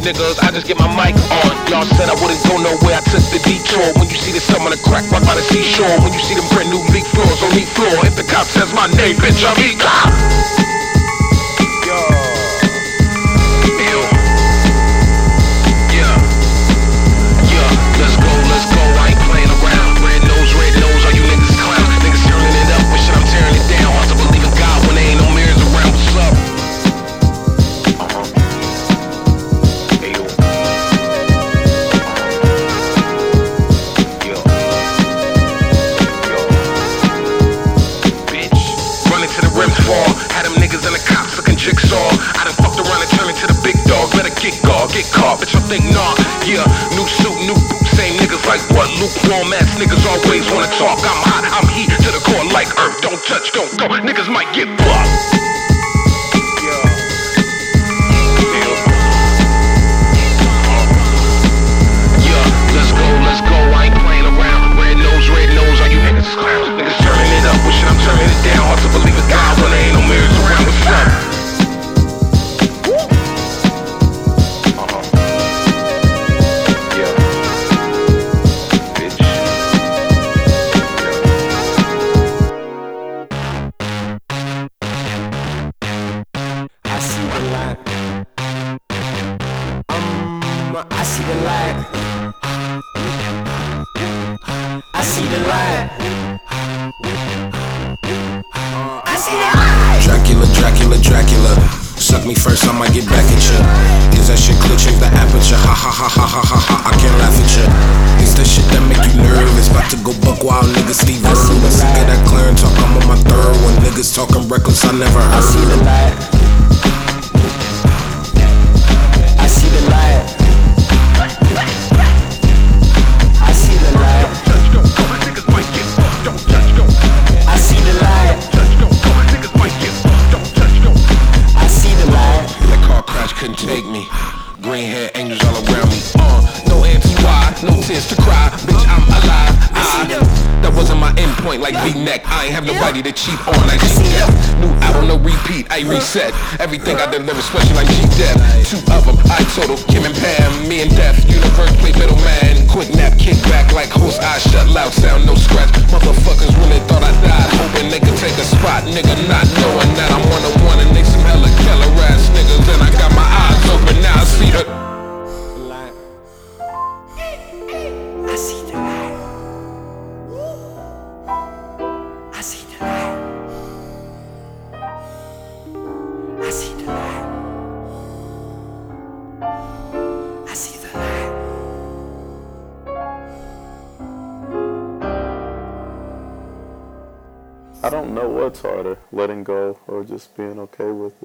niggas, I just get my mic on. Y'all said I wouldn't go nowhere, I took the detour. When you see the sun on the crack right by the seashore, when you see them brand new leak floors on each floor, if the cop says my name, bitch, I'm E-Cop. Had them niggas and the cops looking jigsaw. I done fucked around and turned into the big dog. Better get caught, bitch, I think nah. Yeah, new suit, new boots, same niggas like what? Lukewarm ass niggas always wanna talk. I'm hot, I'm heat to the core like earth. Don't touch, don't go, niggas might get fucked. I see the light. I see the light. I see the light. Dracula, Dracula, Dracula. Suck me first, I might get back at ya. Is that shit clear? Change the aperture. Ha ha ha ha ha ha ha. I can't laugh at ya. It's the shit that make you nervous. About to go buck wild, niggas Steve Irwin. Sick of that clearing talk, I'm on my third one. Niggas talking reckless, I never heard. I see the light. I see the light. I see the light. I see the light. I see the light. That car crash couldn't take me. Green hair angels all around me. No anti-Y, no tears to cry. Bitch, I'm alive. That wasn't my endpoint like V-neck. I ain't have nobody to cheat on like G-Dep. New album, no repeat, I reset. Everything I deliver special like G-Dep. Two of them, I total, Kim and Pam. Me and Def, universe play middleman. Quick nap, kick back like host, eyes shut, loud sound, no scratch. Motherfuckers really thought I died, hoping they could take a spot. Nigga not knowing that I'm one-on-one and they some hella killer ass niggas. And I got my eyes open, now I see the light. I see the light. I see the light. I see the light. I see the light. I don't know what's harder, letting go or just being okay with it.